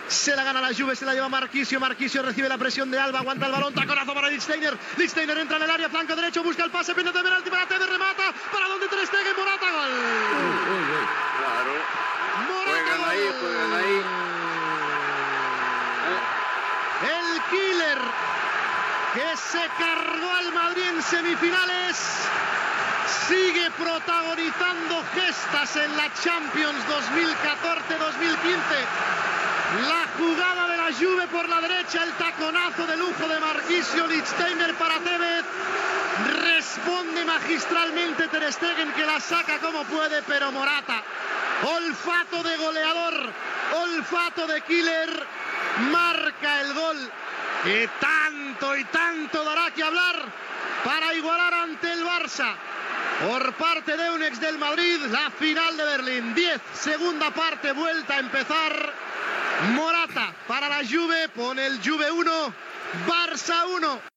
Se la gana la Juve, se la lleva Marchisio. Marchisio recibe la presión de Alba, aguanta el balón, taconazo para Lichtsteiner. Lichtsteiner entra en el área, flanco derecho, busca el pase, pendiente de penalti para Tevez, remata. ¿Para donde Ter Stegen? Morata, gol. Claro. Morata, Juegan ahí. El killer que se cargó al Madrid en semifinales sigue protagonizando gestas en la Champions 2014-2015. La jugada de la Juve por la derecha, el taconazo de lujo de Marchisio. Lichtsteiner para Tevez. Responde magistralmente Ter Stegen, que la saca como puede, pero Morata, olfato de goleador, olfato de killer, marca el gol que tanto y tanto dará que hablar para igualar ante el Barça. Por parte de un ex del Madrid, la final de Berlín. 10, segunda parte, vuelta a empezar. Morata para la Juve, pone el Juve 1, Barça 1.